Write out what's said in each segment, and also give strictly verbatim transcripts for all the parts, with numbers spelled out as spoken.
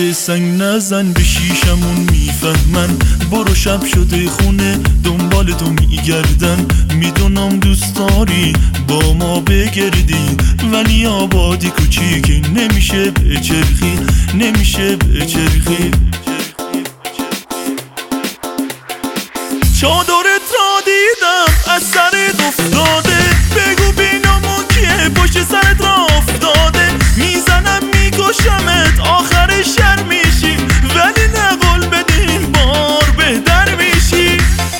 اینقدر سنگ نزن به شیشمون میفهمن، برو شب شده خونه دنبال تو میگردن. میدونم دوست داری با ما بگردی، ولی آبادی کوچیک نمیشه بچرخی، نمیشه بچرخی. چادرت را دیدم از سرت افتاده، بگو بینامون کیه پشت سرت را افتاده. میزنم میکشمت آخر شر میشی، ولی نه قول بدین بار بهتر میشی.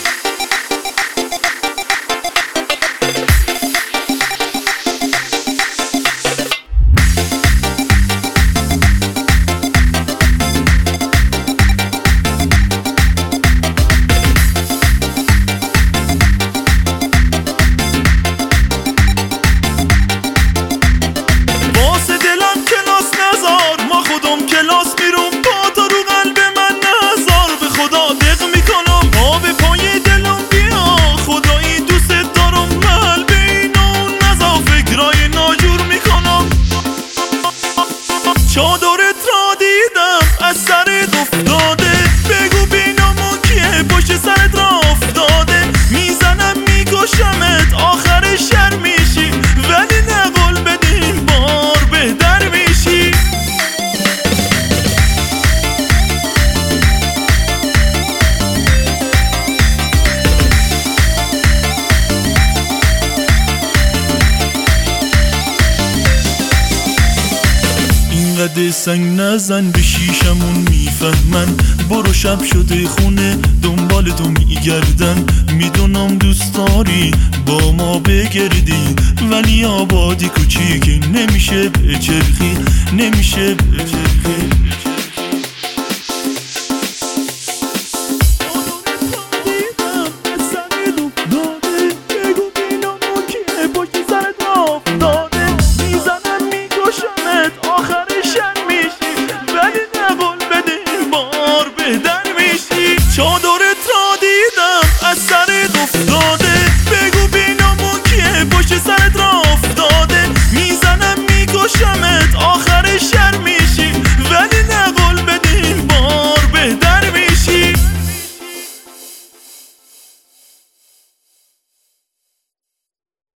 چادرت را دیدم از سرت افتاده، بگو بینامون کیه پشت سرت را افتاده. میزنم میکشمت آخر شر میشی، ولی نه قول بدین بار بهتر میشی. اینقدر سنگ نزن به شیشمون میفهمن، برو شب شده خونه دنبال تو میگردن. میدونم دوست داری با ما بگردی، ولی آبادی کوچیک نمیشه بچرخی، نمیشه بچرخی. آخر شر میشی، ولی نه قول بدین بار بهتر میشی. چادر